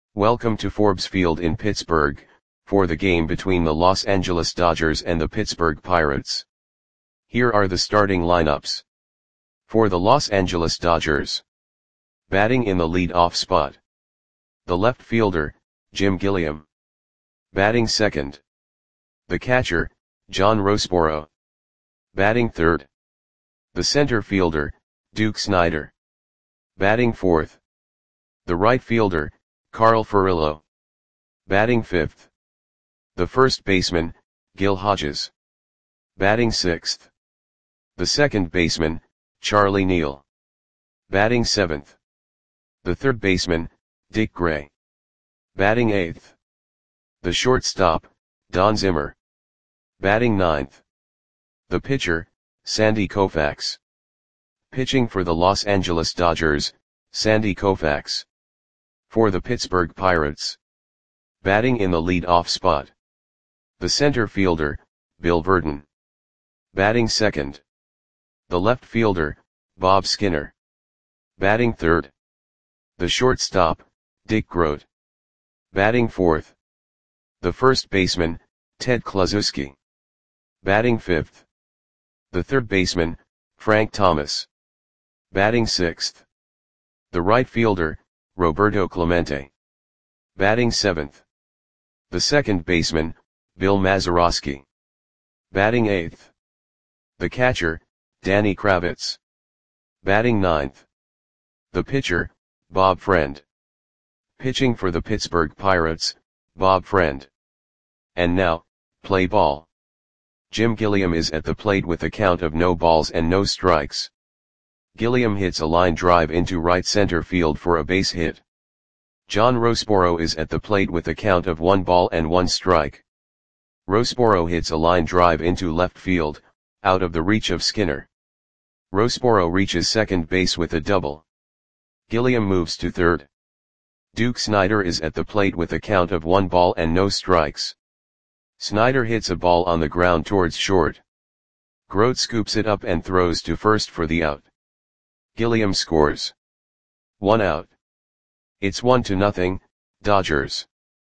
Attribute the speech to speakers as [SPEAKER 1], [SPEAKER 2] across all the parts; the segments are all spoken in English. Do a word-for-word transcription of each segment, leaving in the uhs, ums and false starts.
[SPEAKER 1] Welcome to Forbes Field in Pittsburgh, for the game between the Los Angeles Dodgers and the Pittsburgh Pirates. Here are the starting lineups. For the Los Angeles Dodgers. Batting in the lead-off spot. The left fielder, Jim Gilliam. Batting second. The catcher, John Roseboro. Batting third. The center fielder, Duke Snider. Batting fourth. The right fielder, Carl Furillo. Batting fifth. The first baseman, Gil Hodges. Batting sixth. The second baseman, Charlie Neal. Batting seventh. The third baseman, Dick Gray. Batting eighth. The shortstop, Don Zimmer. Batting ninth. The pitcher, Sandy Koufax. Pitching for the Los Angeles Dodgers, Sandy Koufax. For the Pittsburgh Pirates. Batting in the lead-off spot. The center fielder, Bill Virdon. Batting second. The left fielder, Bob Skinner. Batting third. The shortstop, Dick Groat. Batting fourth. The first baseman, Ted Kluszewski. Batting fifth. The third baseman, Frank Thomas. Batting sixth. The right fielder, Roberto Clemente. Batting seventh. The second baseman, Bill Mazeroski. Batting eighth. The catcher, Danny Kravitz. Batting ninth. The pitcher, Bob Friend. Pitching for the Pittsburgh Pirates, Bob Friend. And now, play ball. Jim Gilliam is at the plate with a count of no balls and no strikes. Gilliam hits a line drive into right center field for a base hit. John Roseboro is at the plate with a count of one ball and one strike. Roseboro hits a line drive into left field, out of the reach of Skinner. Roseboro reaches second base with a double. Gilliam moves to third. Duke Snider is at the plate with a count of one ball and no strikes. Snider hits a ball on the ground towards short. Groat scoops it up and throws to first for the out. Gilliam scores. One out. It's one to nothing, Dodgers.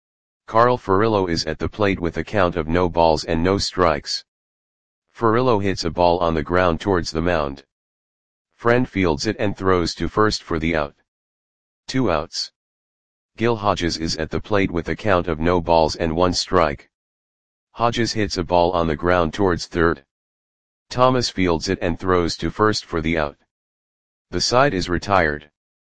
[SPEAKER 1] Carl Furillo is at the plate with a count of no balls and no strikes. Furillo hits a ball on the ground towards the mound. Friend fields it and throws to first for the out. Two outs. Gil Hodges is at the plate with a count of no balls and one strike. Hodges hits a ball on the ground towards third. Thomas fields it and throws to first for the out. The side is retired.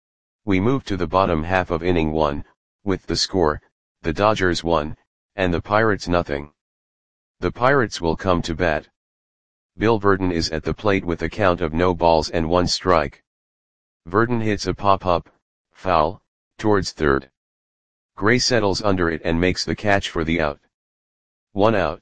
[SPEAKER 1] We move to the bottom half of inning one, with the score, the Dodgers one, and the Pirates nothing. The Pirates will come to bat. Bill Virdon is at the plate with a count of no balls and one strike. Virdon hits a pop-up, foul, towards third. Gray settles under it and makes the catch for the out. One out.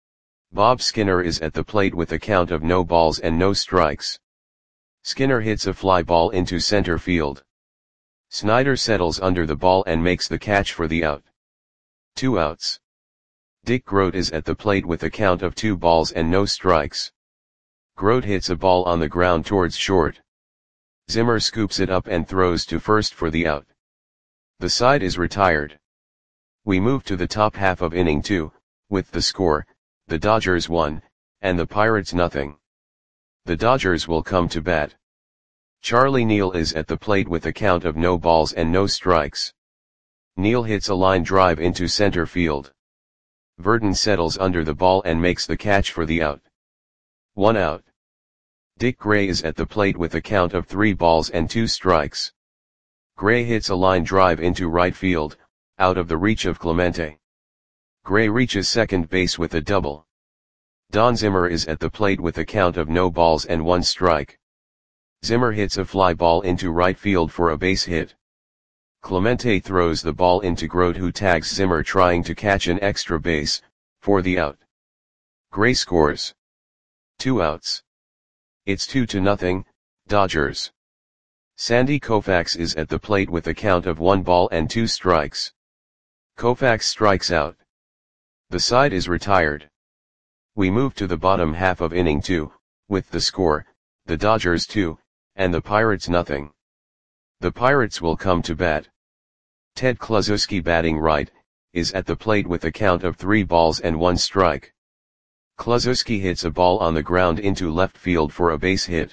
[SPEAKER 1] Bob Skinner is at the plate with a count of no balls and no strikes. Skinner hits a fly ball into center field. Snider settles under the ball and makes the catch for the out. Two outs. Dick Groat is at the plate with a count of two balls and no strikes. Groat hits a ball on the ground towards short. Zimmer scoops it up and throws to first for the out. The side is retired. We move to the top half of inning two, with the score, the Dodgers one, and the Pirates nothing. The Dodgers will come to bat. Charlie Neal is at the plate with a count of no balls and no strikes. Neal hits a line drive into center field. Virdon settles under the ball and makes the catch for the out. One out. Dick Gray is at the plate with a count of three balls and two strikes. Gray hits a line drive into right field, out of the reach of Clemente. Gray reaches second base with a double. Don Zimmer is at the plate with a count of no balls and one strike. Zimmer hits a fly ball into right field for a base hit. Clemente throws the ball into Groat, who tags Zimmer trying to catch an extra base, for the out. Gray scores. Two outs. It's two to nothing, Dodgers. Sandy Koufax is at the plate with a count of one ball and two strikes. Koufax strikes out. The side is retired. We move to the bottom half of inning two, with the score, the Dodgers two, and the Pirates nothing. The Pirates will come to bat. Ted Kluszewski batting right, is at the plate with a count of three balls and one strike. Kluszewski hits a ball on the ground into left field for a base hit.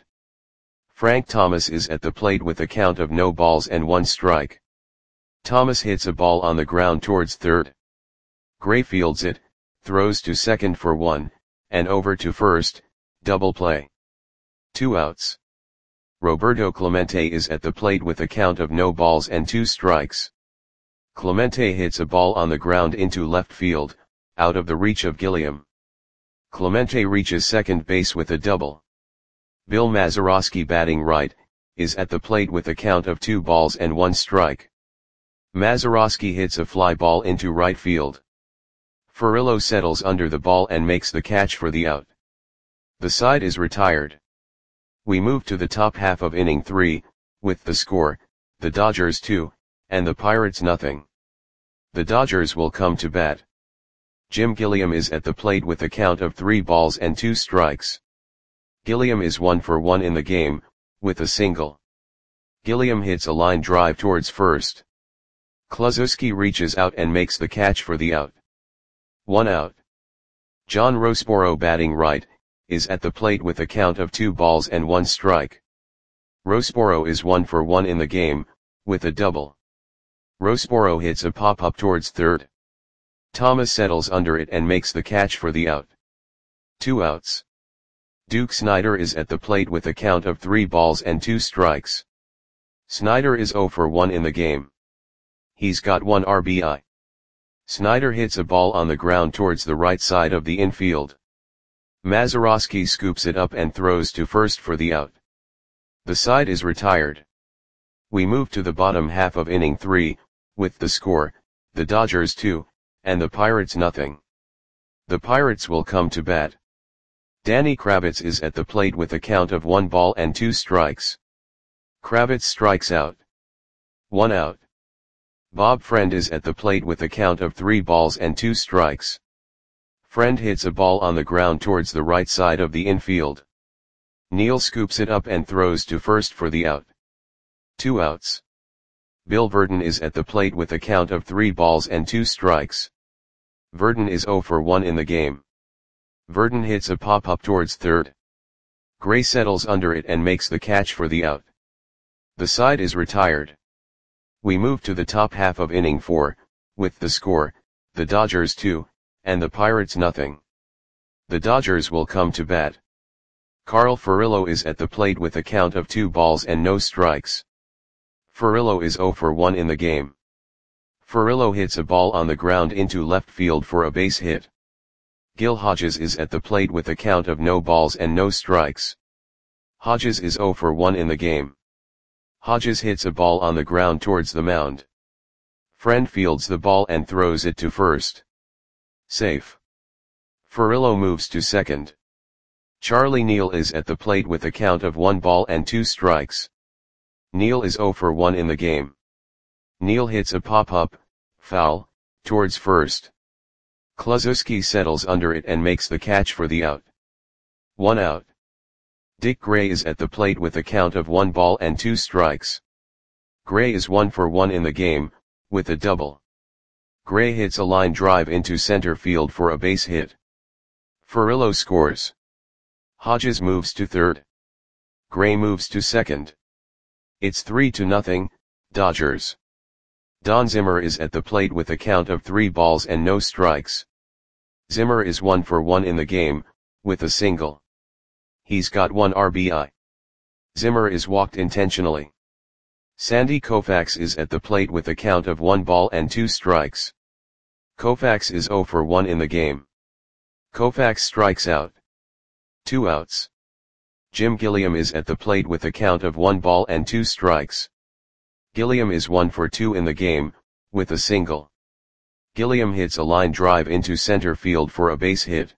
[SPEAKER 1] Frank Thomas is at the plate with a count of no balls and one strike. Thomas hits a ball on the ground towards third. Gray fields it, throws to second for one, and over to first, double play. Two outs. Roberto Clemente is at the plate with a count of no balls and two strikes. Clemente hits a ball on the ground into left field, out of the reach of Gilliam. Clemente reaches second base with a double. Bill Mazeroski batting right, is at the plate with a count of two balls and one strike. Mazeroski hits a fly ball into right field. Furillo settles under the ball and makes the catch for the out. The side is retired. We move to the top half of inning three, with the score, the Dodgers two, and the Pirates nothing. The Dodgers will come to bat. Jim Gilliam is at the plate with a count of three balls and two strikes. Gilliam is one for one in the game, with a single. Gilliam hits a line drive towards first. Kluszewski reaches out and makes the catch for the out. One out. John Rosboro batting right, is at the plate with a count of two balls and one strike. Rosboro is one for one in the game, with a double. Rosboro hits a pop-up towards third. Thomas settles under it and makes the catch for the out. Two outs. Duke Snider is at the plate with a count of three balls and two strikes. Snider is zero for one in the game. He's got one R B I. Snider hits a ball on the ground towards the right side of the infield. Mazeroski scoops it up and throws to first for the out. The side is retired. We move to the bottom half of inning three, with the score, the Dodgers two, and the Pirates nothing. The Pirates will come to bat. Danny Kravitz is at the plate with a count of one ball and two strikes. Kravitz strikes out. One out. Bob Friend is at the plate with a count of three balls and two strikes. Friend hits a ball on the ground towards the right side of the infield. Neal scoops it up and throws to first for the out. Two outs. Bill Verdon is at the plate with a count of three balls and two strikes. Verdon is zero for one in the game. Verdon hits a pop-up towards third. Gray settles under it and makes the catch for the out. The side is retired. We move to the top half of inning four, with the score, the Dodgers two, and the Pirates nothing. The Dodgers will come to bat. Carl Furillo is at the plate with a count of two balls and no strikes. Furillo is zero for one in the game. Furillo hits a ball on the ground into left field for a base hit. Gil Hodges is at the plate with a count of no balls and no strikes. Hodges is zero for one in the game. Hodges hits a ball on the ground towards the mound. Friend fields the ball and throws it to first. Safe. Furillo moves to second. Charlie Neal is at the plate with a count of one ball and two strikes. Neal is zero for one in the game. Neal hits a pop-up, foul, towards first. Kluszewski settles under it and makes the catch for the out. One out. Dick Gray is at the plate with a count of one ball and two strikes. Gray is one for one in the game, with a double. Gray hits a line drive into center field for a base hit. Furillo scores. Hodges moves to third. Gray moves to second. It's three to nothing, Dodgers. Don Zimmer is at the plate with a count of three balls and no strikes. Zimmer is one for one in the game, with a single. He's got one R B I. Zimmer is walked intentionally. Sandy Koufax is at the plate with a count of one ball and two strikes. Koufax is zero for one in the game. Koufax strikes out. Two outs. Jim Gilliam is at the plate with a count of one ball and two strikes. Gilliam is one for two in the game, with a single. Gilliam hits a line drive into center field for a base hit.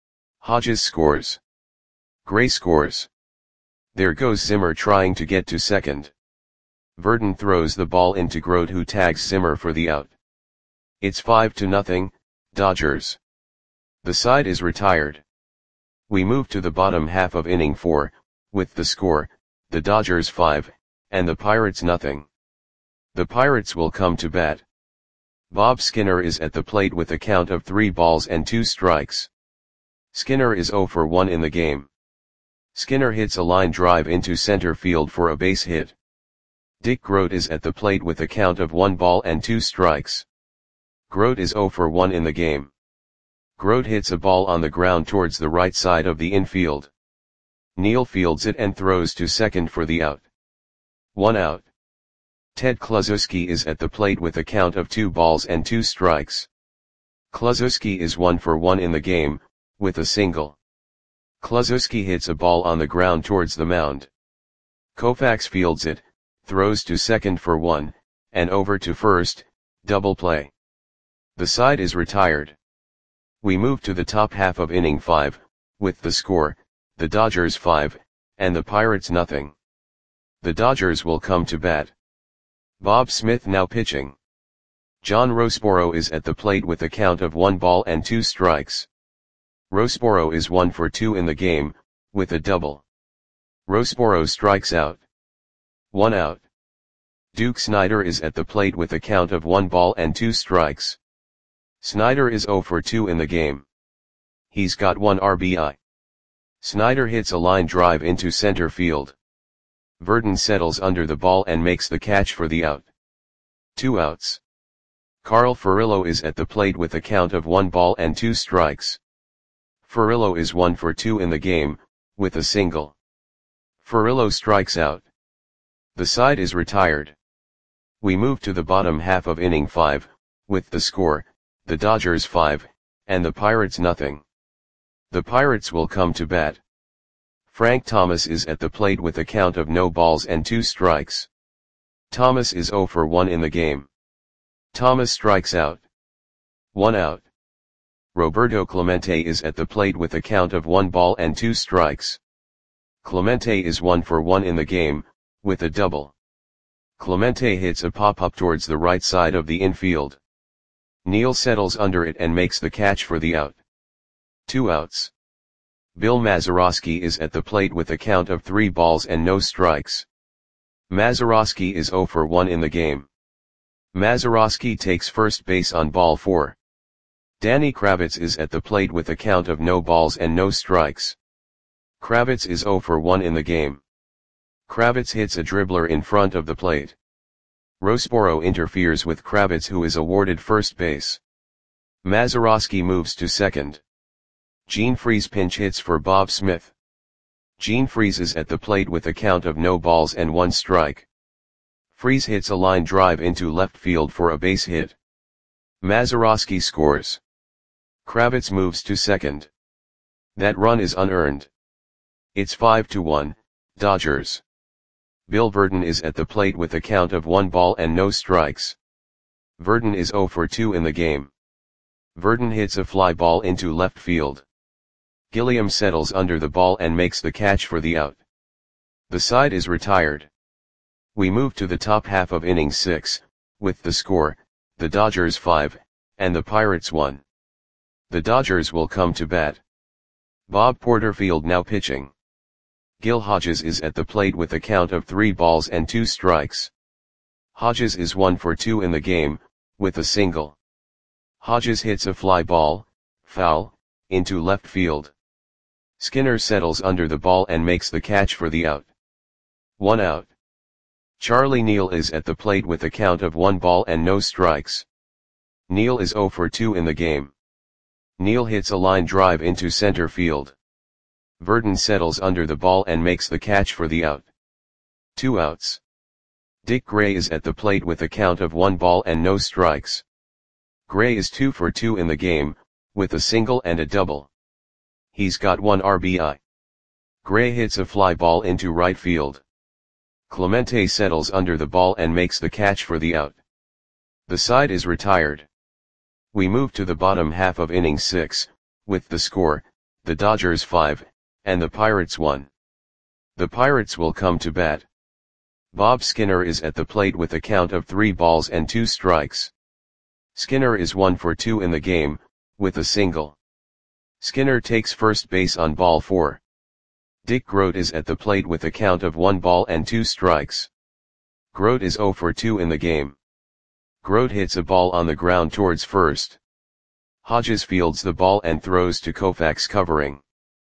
[SPEAKER 1] Hodges scores. Gray scores. There goes Zimmer trying to get to second. Verdon throws the ball into Grote, who tags Zimmer for the out. It's five to nothing, Dodgers. The side is retired. We move to the bottom half of inning four, with the score, the Dodgers five, and the Pirates nothing. The Pirates will come to bat. Bob Skinner is at the plate with a count of three balls and two strikes. Skinner is oh for one in the game. Skinner hits a line drive into center field for a base hit. Dick Groat is at the plate with a count of one ball and two strikes. Groat is oh for one in the game. Groat hits a ball on the ground towards the right side of the infield. Neal fields it and throws to second for the out. One out. Ted Kluszewski is at the plate with a count of two balls and two strikes. Kluszewski is one for one in the game, with a single. Kluszewski hits a ball on the ground towards the mound. Koufax fields it, throws to second for one, and over to first, double play. The side is retired. We move to the top half of inning five, with the score, the Dodgers five, and the Pirates nothing. The Dodgers will come to bat. Bob Smith now pitching. John Roseboro is at the plate with a count of one ball and two strikes. Roseboro is one for two in the game, with a double. Roseboro strikes out. One out. Duke Snider is at the plate with a count of one ball and two strikes. Snider is oh for two in the game. He's got one R B I. Snider hits a line drive into center field. Verdon settles under the ball and makes the catch for the out. Two outs. Carl Furillo is at the plate with a count of one ball and two strikes. Furillo is one for two in the game, with a single. Furillo strikes out. The side is retired. We move to the bottom half of inning five, with the score, the Dodgers five, and the Pirates nothing. The Pirates will come to bat. Frank Thomas is at the plate with a count of no balls and two strikes. Thomas is oh for one in the game. Thomas strikes out. One out. Roberto Clemente is at the plate with a count of one ball and two strikes. Clemente is one for one in the game, with a double. Clemente hits a pop-up towards the right side of the infield. Neal settles under it and makes the catch for the out. Two outs. Bill Mazeroski is at the plate with a count of three balls and no strikes. Mazeroski is oh for one in the game. Mazeroski takes first base on ball four. Danny Kravitz is at the plate with a count of no balls and no strikes. Kravitz is oh for one in the game. Kravitz hits a dribbler in front of the plate. Roseboro interferes with Kravitz, who is awarded first base. Mazeroski moves to second. Gene Freese pinch hits for Bob Smith. Gene Freese is at the plate with a count of no balls and one strike. Freese hits a line drive into left field for a base hit. Mazeroski scores. Kravitz moves to second. That run is unearned. It's five to one, Dodgers. Bill Verdon is at the plate with a count of one ball and no strikes. Verdon is oh for two in the game. Verdon hits a fly ball into left field. Gilliam settles under the ball and makes the catch for the out. The side is retired. We move to the top half of inning six, with the score, the Dodgers five, and the Pirates one. The Dodgers will come to bat. Bob Porterfield now pitching. Gil Hodges is at the plate with a count of three balls and two strikes. Hodges is one for two in the game, with a single. Hodges hits a fly ball, foul, into left field. Skinner settles under the ball and makes the catch for the out. One out. Charlie Neal is at the plate with a count of one ball and no strikes. Neal is oh for two in the game. Neal hits a line drive into center field. Verdon settles under the ball and makes the catch for the out. Two outs. Dick Gray is at the plate with a count of one ball and no strikes. Gray is two for two in the game, with a single and a double. He's got one R B I. Gray hits a fly ball into right field. Clemente settles under the ball and makes the catch for the out. The side is retired. We move to the bottom half of inning six, with the score, the Dodgers five, and the Pirates one. The Pirates will come to bat. Bob Skinner is at the plate with a count of three balls and two strikes. Skinner is one for two in the game, with a single. Skinner takes first base on ball four. Dick Groat is at the plate with a count of one ball and two strikes. Grote is zero for two in the game. Grote hits a ball on the ground towards first. Hodges fields the ball and throws to Koufax covering.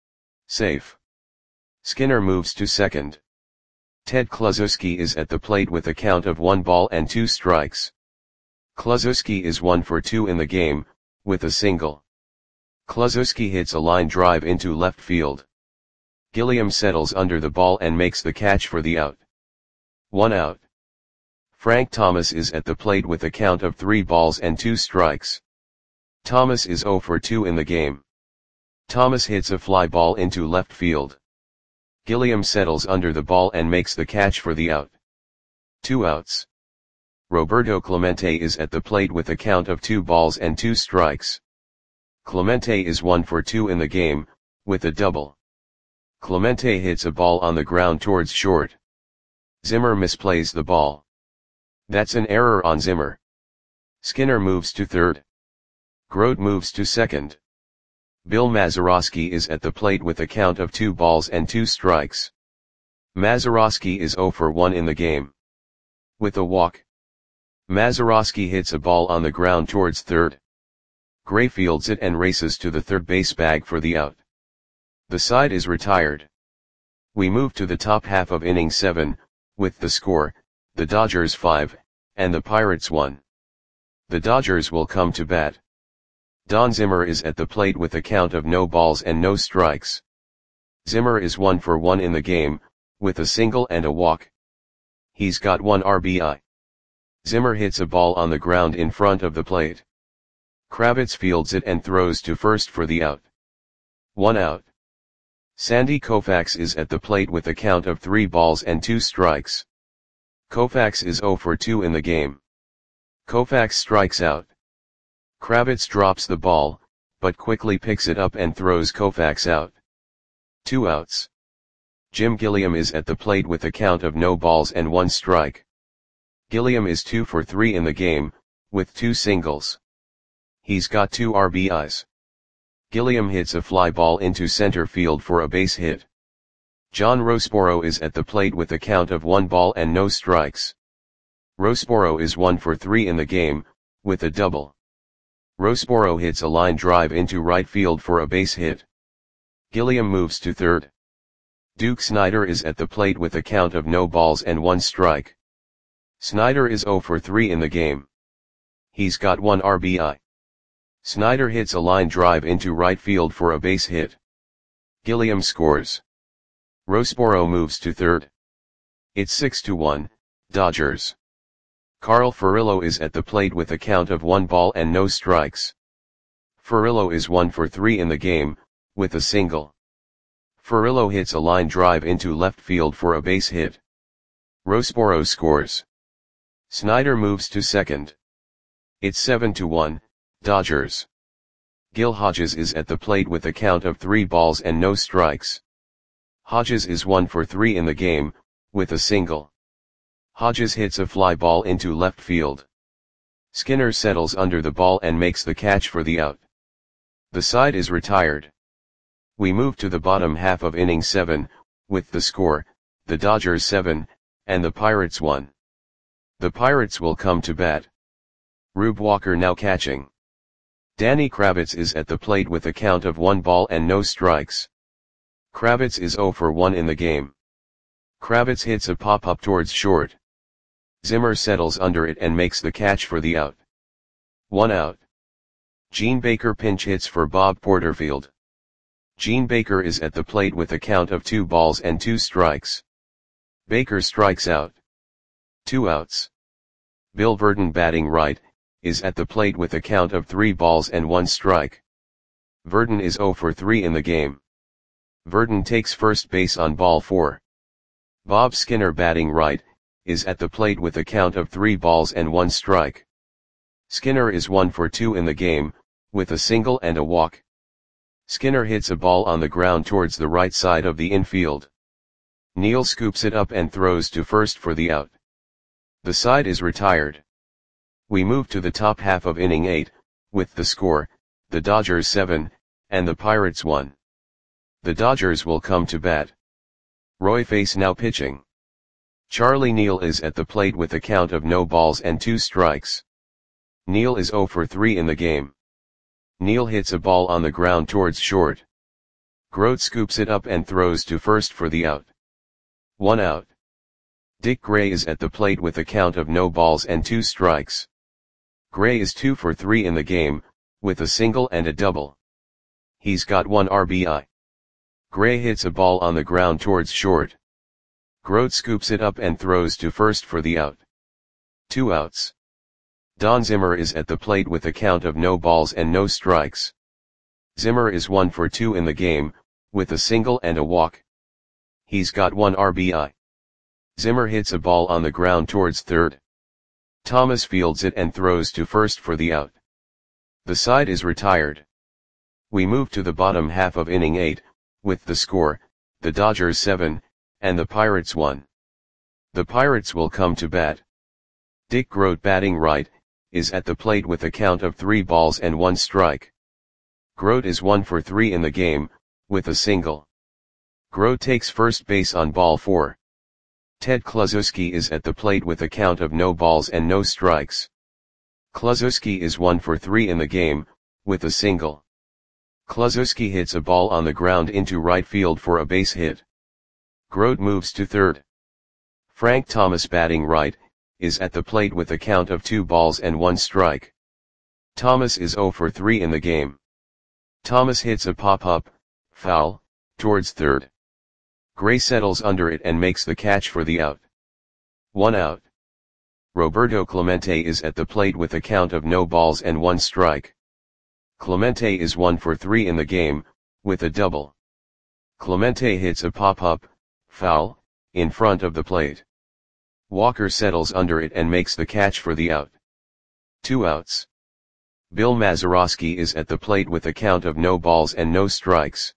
[SPEAKER 1] Safe. Skinner moves to second. Ted Kluszewski is at the plate with a count of one ball and two strikes. Kluszewski is one for two in the game, with a single. Kluszewski hits a line drive into left field. Gilliam settles under the ball and makes the catch for the out. One out. Frank Thomas is at the plate with a count of three balls and two strikes. Thomas is zero for two in the game. Thomas hits a fly ball into left field. Gilliam settles under the ball and makes the catch for the out. Two outs. Roberto Clemente is at the plate with a count of two balls and two strikes. Clemente is one for two in the game, with a double. Clemente hits a ball on the ground towards short. Zimmer misplays the ball. That's an error on Zimmer. Skinner moves to third. Grote moves to second. Bill Mazeroski is at the plate with a count of two balls and two strikes. Mazeroski is zero for one in the game. With a walk. Mazeroski hits a ball on the ground towards third. Gray fields it and races to the third base bag for the out. The side is retired. We move to the top half of inning seven, with the score, the Dodgers five, and the Pirates one. The Dodgers will come to bat. Don Zimmer is at the plate with a count of no balls and no strikes. Zimmer is one for one in the game, with a single and a walk. He's got one R B I. Zimmer hits a ball on the ground in front of the plate. Kravitz fields it and throws to first for the out. One out. Sandy Koufax is at the plate with a count of three balls and two strikes. Koufax is zero for two in the game. Koufax strikes out. Kravitz drops the ball, but quickly picks it up and throws Koufax out. Two outs. Jim Gilliam is at the plate with a count of no balls and one strike. Gilliam is two for three in the game, with two singles. He's got two R B Is. Gilliam hits a fly ball into center field for a base hit. John Rosporo is at the plate with a count of one ball and no strikes. Rosporo is one for three in the game, with a double. Rosporo hits a line drive into right field for a base hit. Gilliam moves to third. Duke Snider is at the plate with a count of no balls and one strike. Snider is zero for three in the game. He's got one R B I. Snider hits a line drive into right field for a base hit. Gilliam scores. Rosporo moves to third. It's six to one, Dodgers. Carl Furillo is at the plate with a count of one ball and no strikes. Furillo is one for three in the game, with a single. Furillo hits a line drive into left field for a base hit. Rosporo scores. Snider moves to second. It's seven to one, Dodgers. Gil Hodges is at the plate with a count of three balls and no strikes. Hodges is one for three in the game, with a single. Hodges hits a fly ball into left field. Skinner settles under the ball and makes the catch for the out. The side is retired. We move to the bottom half of inning seven, with the score, the Dodgers seven, and the Pirates one. The Pirates will come to bat. Rube Walker now catching. Danny Kravitz is at the plate with a count of one ball and no strikes. Kravitz is zero for one in the game. Kravitz hits a pop-up towards short. Zimmer settles under it and makes the catch for the out. One out. Gene Baker pinch hits for Bob Porterfield. Gene Baker is at the plate with a count of two balls and two strikes. Baker strikes out. Two outs. Bill Verdon batting right, is at the plate with a count of three balls and one strike. Verdon is zero for three in the game. Verdon takes first base on ball four. Bob Skinner batting right, is at the plate with a count of three balls and one strike. Skinner is one for two in the game, with a single and a walk. Skinner hits a ball on the ground towards the right side of the infield. Neal scoops it up and throws to first for the out. The side is retired. We move to the top half of inning eight, with the score, the Dodgers seven, and the Pirates one. The Dodgers will come to bat. Roy Face now pitching. Charlie Neal is at the plate with a count of no balls and two strikes. Neal is zero for three in the game. Neal hits a ball on the ground towards short. Grote scoops it up and throws to first for the out. One out. Dick Gray is at the plate with a count of no balls and two strikes. Gray is two for three in the game, with a single and a double. He's got one R B I. Gray hits a ball on the ground towards short. Grote scoops it up and throws to first for the out. Two outs. Don Zimmer is at the plate with a count of no balls and no strikes. Zimmer is one for two in the game, with a single and a walk. He's got one R B I. Zimmer hits a ball on the ground towards third. Thomas fields it and throws to first for the out. The side is retired. We move to the bottom half of inning eight, with the score, the Dodgers seven, and the Pirates one. The Pirates will come to bat. Dick Grote, batting right, is at the plate with a count of three balls and one strike. Grote is one for three in the game, with a single. Grote takes first base on ball four. Ted Kluszewski is at the plate with a count of no balls and no strikes. Kluszewski is one for three in the game, with a single. Kluszewski hits a ball on the ground into right field for a base hit. Grote moves to third. Frank Thomas, batting right, is at the plate with a count of two balls and one strike. Thomas is zero for three in the game. Thomas hits a pop-up, foul, towards third. Gray settles under it and makes the catch for the out. One out. Roberto Clemente is at the plate with a count of no balls and one strike. Clemente is one for three in the game, with a double. Clemente hits a pop-up, foul, in front of the plate. Walker settles under it and makes the catch for the out. Two outs. Bill Mazeroski is at the plate with a count of no balls and no strikes.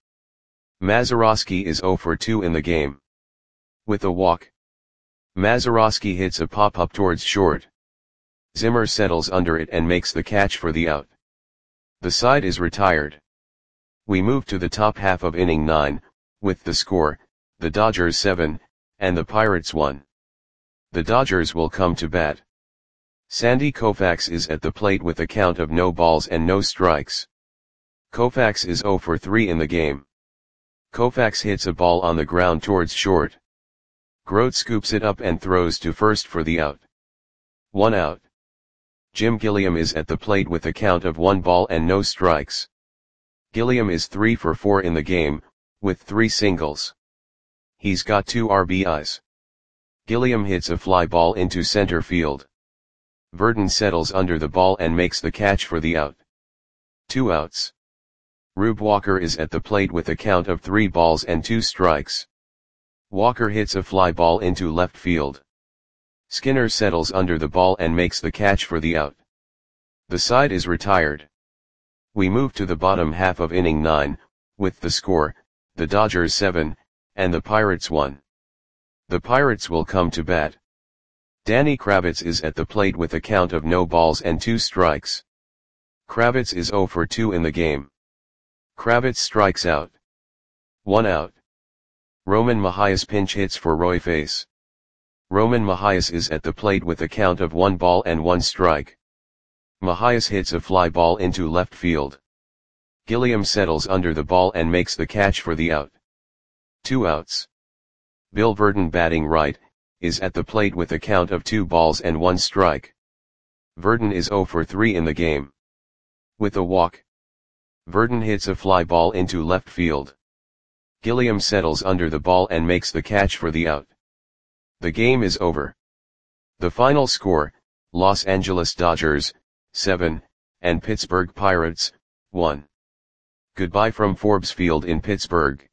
[SPEAKER 1] Mazeroski is zero for two in the game. With a walk. Mazeroski hits a pop-up towards short. Zimmer settles under it and makes the catch for the out. The side is retired. We move to the top half of inning nine, with the score, the Dodgers seven, and the Pirates one. The Dodgers will come to bat. Sandy Koufax is at the plate with a count of no balls and no strikes. Koufax is zero for three in the game. Koufax hits a ball on the ground towards short. Grote scoops it up and throws to first for the out. One out. Jim Gilliam is at the plate with a count of one ball and no strikes. Gilliam is three for four in the game, with three singles. He's got two R B Is. Gilliam hits a fly ball into center field. Verdon settles under the ball and makes the catch for the out. Two outs. Rube Walker is at the plate with a count of three balls and two strikes. Walker hits a fly ball into left field. Skinner settles under the ball and makes the catch for the out. The side is retired. We move to the bottom half of inning nine, with the score, the Dodgers seven, and the Pirates one. The Pirates will come to bat. Danny Kravitz is at the plate with a count of no balls and two strikes. Kravitz is zero for two in the game. Kravitz strikes out. One out. Roman Mahias pinch hits for Roy Face. Roman Mahias is at the plate with a count of one ball and one strike. Mahias hits a fly ball into left field. Gilliam settles under the ball and makes the catch for the out. Two outs. Bill Verdon, batting right, is at the plate with a count of two balls and one strike. Verdon is zero for three in the game. With a walk. Verdon hits a fly ball into left field. Gilliam settles under the ball and makes the catch for the out. The game is over. The final score, Los Angeles Dodgers, seven, and Pittsburgh Pirates, one. Goodbye from Forbes Field in Pittsburgh.